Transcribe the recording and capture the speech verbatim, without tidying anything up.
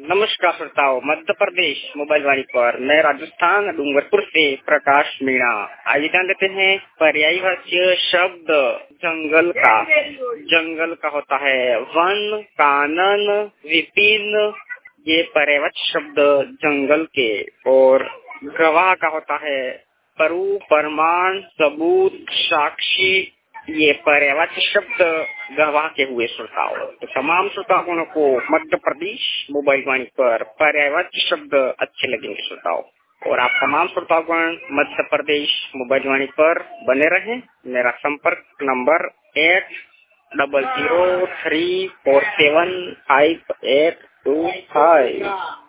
नमस्कार श्रोताओं, मध्य प्रदेश मोबाइल वाणी पर मैं राजस्थान डूंगरपुर से प्रकाश मीणा। आइए जान लेते हैं पर्यायवाची शब्द जंगल का। जंगल का होता है वन, कानन, विपिन, ये पर्यायवाची शब्द जंगल के। और गवाह का होता है परु, प्रमाण, सबूत, साक्षी, ये पर्यायवाची शब्द गवाह के हुए श्रोताओं। तो तमाम श्रोताओं को मध्य प्रदेश मोबाइल वाणी पर पर्यायवाची शब्द अच्छे लगेंगे श्रोताओं। और आप तमाम श्रोतागण मध्य प्रदेश मोबाइल वाणी पर बने रहें। मेरा संपर्क नंबर eight double zero three four seven five eight two five.